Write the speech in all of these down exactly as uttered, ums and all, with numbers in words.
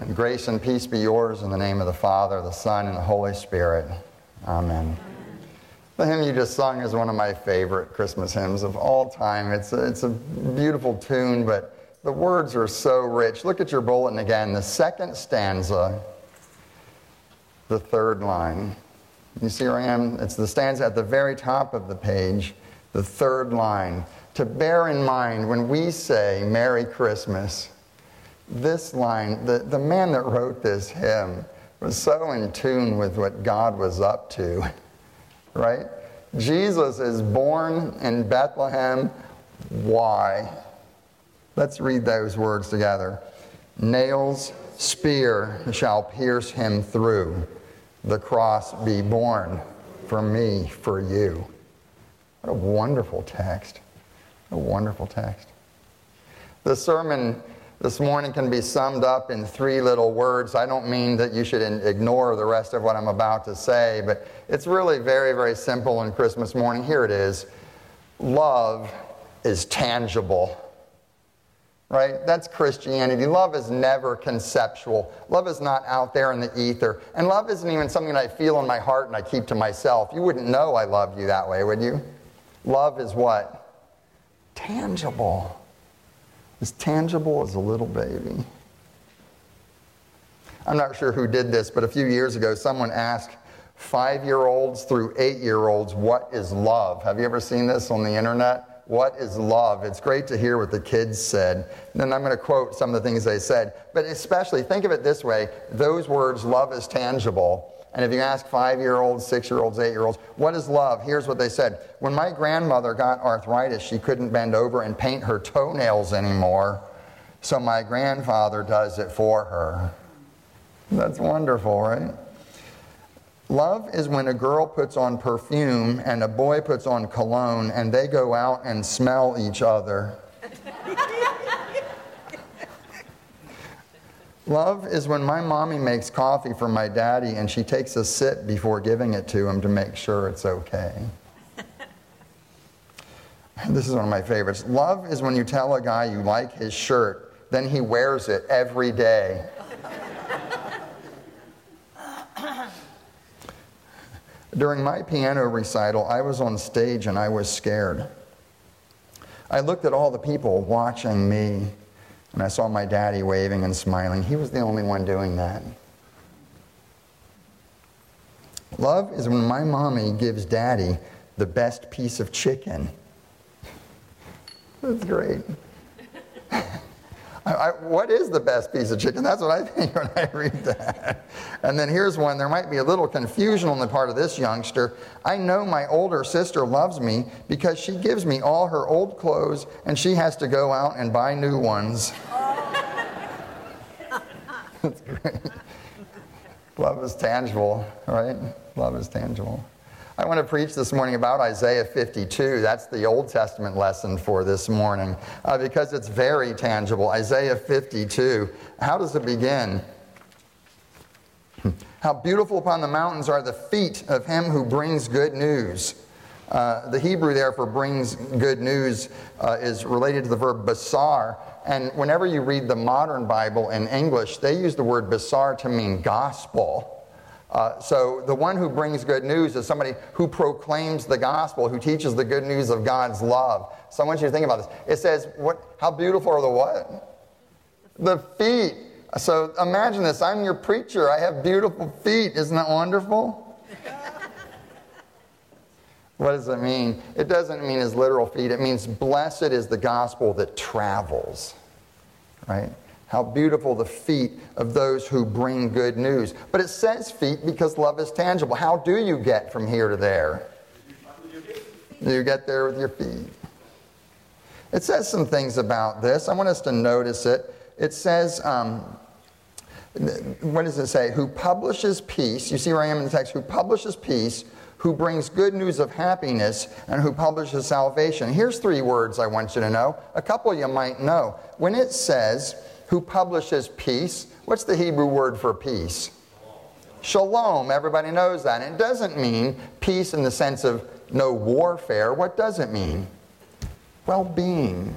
Grace and peace be yours in the name of the Father, the Son, and the Holy Spirit. Amen. The hymn you just sung is one of my favorite Christmas hymns of all time. It's a, it's a beautiful tune, but the words are so rich. Look at your bulletin again. The second stanza, the third line. You see where I am? It's the stanza at the very top of the page, the third line. To bear in mind when we say Merry Christmas, this line, the, the man that wrote this hymn was so in tune with what God was up to, right? Jesus is born in Bethlehem. Why? Let's read those words together. Nails, spear shall pierce him through. The cross be borne for me, for you. What a wonderful text. A wonderful text. The sermon this morning can be summed up in three little words. I don't mean that you should ignore the rest of what I'm about to say, but it's really very, very simple on Christmas morning. Here it is. Love is tangible. Right? That's Christianity. Love is never conceptual. Love is not out there in the ether. And love isn't even something that I feel in my heart and I keep to myself. You wouldn't know I loved you that way, would you? Love is what? Tangible. As tangible as a little baby. I'm not sure who did this, but a few years ago someone asked five-year-olds through eight-year-olds, what is love? Have you ever seen this on the internet? What is love? It's great to hear what the kids said. And then I'm going to quote some of the things they said. But especially, think of it this way. Those words, love is tangible. And if you ask five-year-olds, six-year-olds, eight-year-olds, what is love? Here's what they said. When my grandmother got arthritis, she couldn't bend over and paint her toenails anymore, so my grandfather does it for her. That's wonderful, right? Love is when a girl puts on perfume and a boy puts on cologne and they go out and smell each other. Love is when my mommy makes coffee for my daddy and she takes a sip before giving it to him to make sure it's okay. This is one of my favorites. Love is when you tell a guy you like his shirt, then he wears it every day. During my piano recital, I was on stage and I was scared. I looked at all the people watching me, and I saw my daddy waving and smiling. He was the only one doing that. Love is when my mommy gives daddy the best piece of chicken. That's great. I, I, what is the best piece of chicken? That's what I think when I read that. And then here's one. There might be a little confusion on the part of this youngster. I know my older sister loves me because she gives me all her old clothes and she has to go out and buy new ones. That's great. Love is tangible, right? Love is tangible. I want to preach this morning about Isaiah fifty-two. That's the Old Testament lesson for this morning uh, because it's very tangible. Isaiah fifty-two. How does it begin? How beautiful upon the mountains are the feet of him who brings good news. Uh, the Hebrew there for brings good news uh, is related to the verb basar. And whenever you read the modern Bible in English, they use the word basar to mean gospel. Uh, so the one who brings good news is somebody who proclaims the gospel, who teaches the good news of God's love. So I want you to think about this. It says, "What? How beautiful are the what? The feet." So imagine this. I'm your preacher. I have beautiful feet. Isn't that wonderful? What does it mean? It doesn't mean his literal feet. It means blessed is the gospel that travels. Right? How beautiful the feet of those who bring good news. But it says feet because love is tangible. How do you get from here to there? You get there with your feet. It says some things about this. I want us to notice it. It says, um, what does it say? Who publishes peace. You see where I am in the text. Who publishes peace, who brings good news of happiness, and who publishes salvation. Here's three words I want you to know. A couple you might know. When it says, who publishes peace, what's the Hebrew word for peace? Shalom. Everybody knows that. And it doesn't mean peace in the sense of no warfare. What does it mean? Well-being.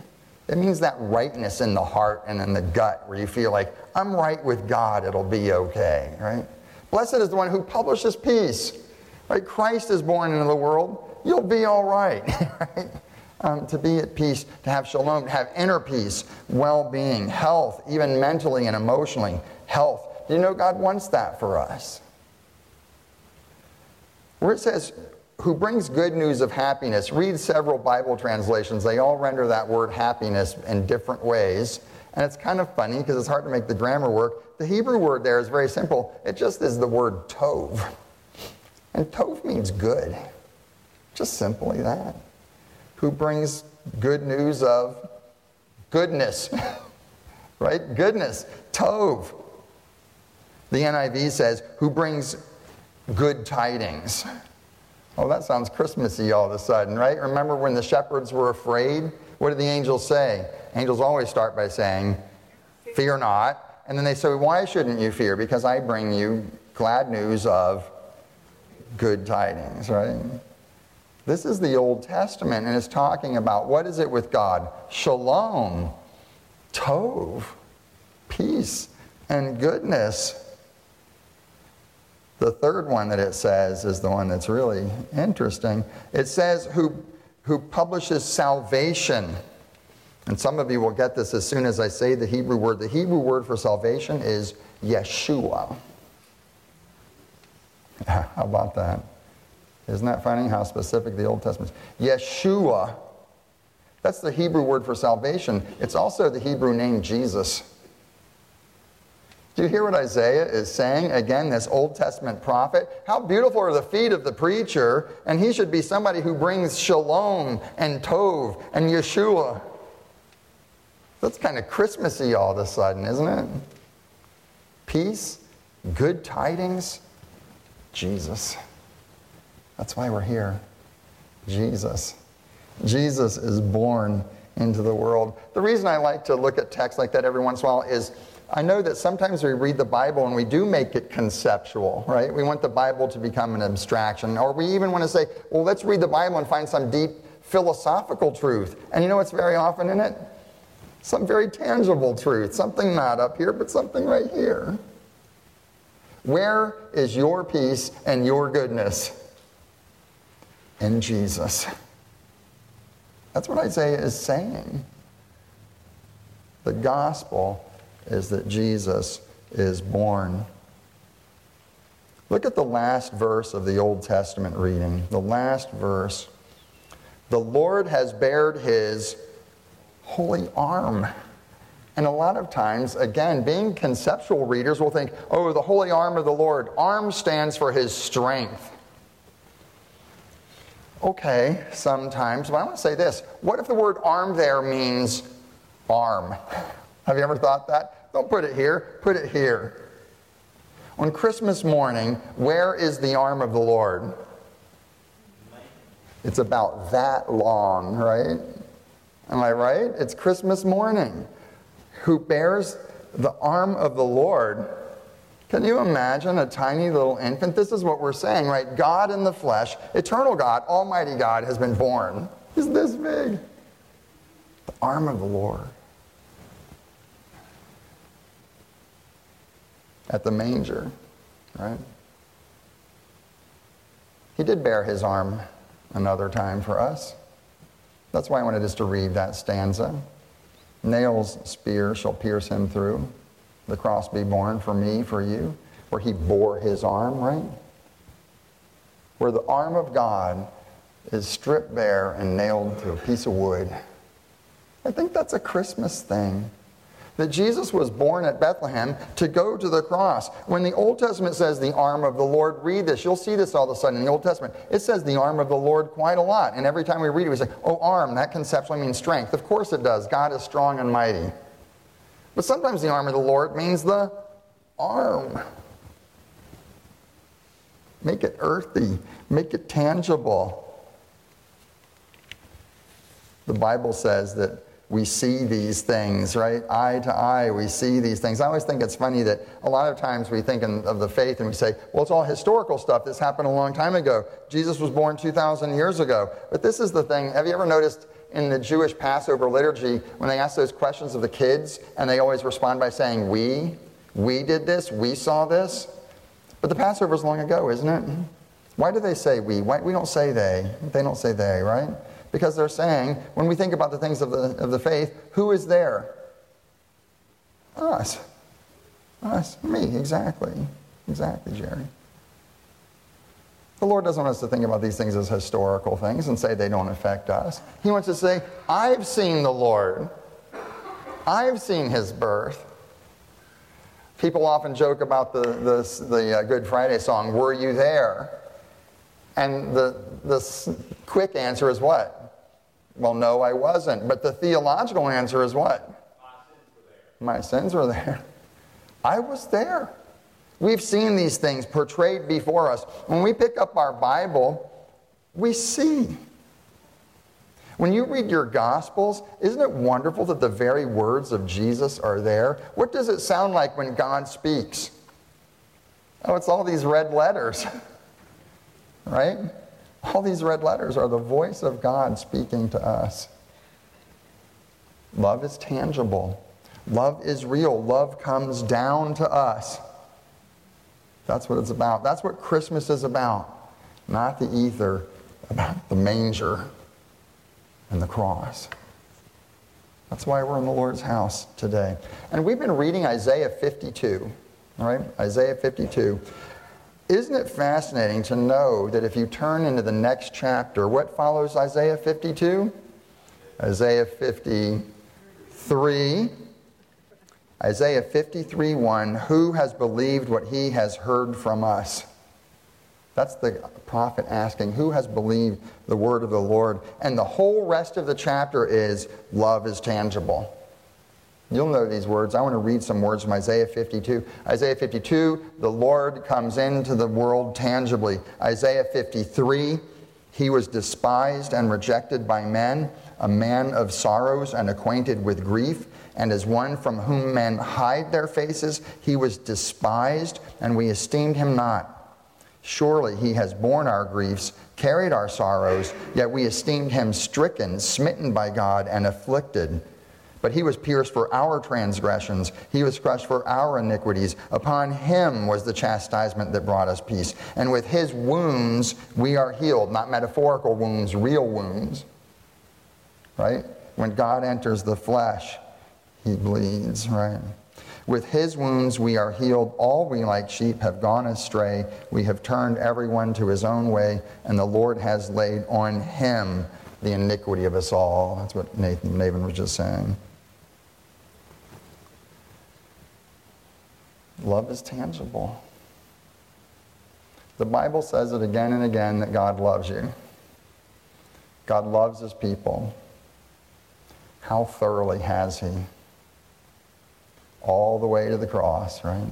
It means that rightness in the heart and in the gut where you feel like, I'm right with God, it'll be okay, right? Blessed is the one who publishes peace, right? Christ is born into the world, you'll be all right, right? Um, to be at peace, to have shalom, to have inner peace, well-being, health, even mentally and emotionally, health. Do you know God wants that for us? Where it says, who brings good news of happiness, read several Bible translations. They all render that word happiness in different ways. And it's kind of funny because it's hard to make the grammar work. The Hebrew word there is very simple. It just is the word tov. And tov means good. Just simply that. Who brings good news of goodness, right? Goodness, tov. The N I V says, who brings good tidings. Oh, that sounds Christmassy all of a sudden, right? Remember when the shepherds were afraid? What did the angels say? Angels always start by saying, fear not. And then they say, why shouldn't you fear? Because I bring you glad news of good tidings, right? This is the Old Testament, and it's talking about what is it with God? Shalom, tov, peace, and goodness. The third one that it says is the one that's really interesting. It says who, who publishes salvation. And some of you will get this as soon as I say the Hebrew word. The Hebrew word for salvation is Yeshua. How about that? Isn't that funny how specific the Old Testament is? Yeshua. That's the Hebrew word for salvation. It's also the Hebrew name Jesus. Do you hear what Isaiah is saying? Again, this Old Testament prophet. How beautiful are the feet of the preacher, and he should be somebody who brings shalom and tov and Yeshua. That's kind of Christmassy all of a sudden, isn't it? Peace, good tidings, Jesus. That's why we're here. Jesus. Jesus is born into the world. The reason I like to look at texts like that every once in a while is I know that sometimes we read the Bible and we do make it conceptual, right? We want the Bible to become an abstraction. Or we even want to say, well, let's read the Bible and find some deep philosophical truth. And you know what's very often in it? Some very tangible truth. Something not up here, but something right here. Where is your peace and your goodness? In Jesus. That's what Isaiah is saying. The gospel is that Jesus is born. Look at the last verse of the Old Testament reading. The last verse. The Lord has bared his holy arm. And a lot of times, again, being conceptual readers will think, oh, the holy arm of the Lord. Arm stands for his strength. Okay, sometimes, but I want to say this. What if the word arm there means arm? Have you ever thought that? Don't put it here, put it here. On Christmas morning, where is the arm of the Lord? It's about that long, right? Am I right? It's Christmas morning. Who bears the arm of the Lord? Can you imagine a tiny little infant? This is what we're saying, right? God in the flesh, eternal God, almighty God has been born. He's this big. The arm of the Lord. At the manger, right? He did bear his arm another time for us. That's why I wanted us to read that stanza. Nails, spear shall pierce him through. The cross be borne for me, for you. Where he bore his arm, right? Where the arm of God is stripped bare and nailed to a piece of wood. I think that's a Christmas thing. That Jesus was born at Bethlehem to go to the cross. When the Old Testament says the arm of the Lord, read this. You'll see this all of a sudden in the Old Testament. It says the arm of the Lord quite a lot. And every time we read it, we say, oh, arm, that conceptually means strength. Of course it does. God is strong and mighty. But sometimes the arm of the Lord means the arm. Make it earthy. Make it tangible. The Bible says that we see these things, right? Eye to eye, we see these things. I always think it's funny that a lot of times we think in, of the faith and we say, well, it's all historical stuff. This happened a long time ago. Jesus was born two thousand years ago. But this is the thing. Have you ever noticed in the Jewish Passover liturgy, when they ask those questions of the kids, and they always respond by saying, we, we did this, we saw this. But the Passover is long ago, isn't it? Why do they say we? Why, we don't say they. They don't say they, right? Because they're saying, when we think about the things of the, of the faith, who is there? Us. Us. Me, exactly. Exactly, Jerry. The Lord doesn't want us to think about these things as historical things and say they don't affect us. He wants us to say, I've seen the Lord. I've seen his birth. People often joke about the, the, the uh, Good Friday song, were you there? And the, the quick answer is what? Well, no, I wasn't. But the theological answer is what? My sins were there. My sins were there. I was there. We've seen these things portrayed before us. When we pick up our Bible, we see. When you read your Gospels, isn't it wonderful that the very words of Jesus are there? What does it sound like when God speaks? Oh, it's all these red letters, right? All these red letters are the voice of God speaking to us. Love is tangible. Love is real. Love comes down to us. That's what it's about. That's what Christmas is about. Not the ether, about the manger and the cross. That's why we're in the Lord's house today. And we've been reading Isaiah fifty-two. All right? Isaiah fifty-two. Isn't it fascinating to know that if you turn into the next chapter, what follows Isaiah fifty-two? Isaiah fifty-three. Isaiah fifty-three one, who has believed what he has heard from us? That's the prophet asking, who has believed the word of the Lord? And the whole rest of the chapter is, love is tangible. You'll know these words. I want to read some words from Isaiah fifty-two. Isaiah fifty-two, the Lord comes into the world tangibly. Isaiah fifty-three, he was despised and rejected by men, a man of sorrows and acquainted with grief. And as one from whom men hide their faces, he was despised, and we esteemed him not. Surely he has borne our griefs, carried our sorrows, yet we esteemed him stricken, smitten by God, and afflicted. But he was pierced for our transgressions. He was crushed for our iniquities. Upon him was the chastisement that brought us peace. And with his wounds we are healed. Not metaphorical wounds, real wounds. Right? When God enters the flesh, he bleeds, right? With his wounds we are healed. All we like sheep have gone astray. We have turned everyone to his own way, and the Lord has laid on him the iniquity of us all. That's what Nathan Navin was just saying. Love is tangible. The Bible says it again and again that God loves you. God loves his people. How thoroughly has he? All the way to the cross, right?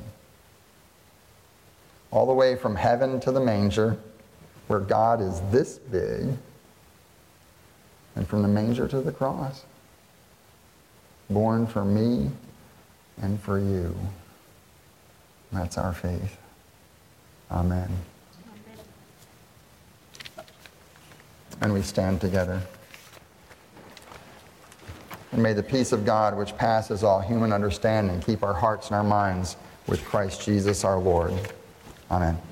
All the way from heaven to the manger, where God is this big, and from the manger to the cross, born for me and for you. That's our faith. Amen. And we stand together. And may the peace of God, which passes all human understanding, keep our hearts and our minds with Christ Jesus our Lord. Amen.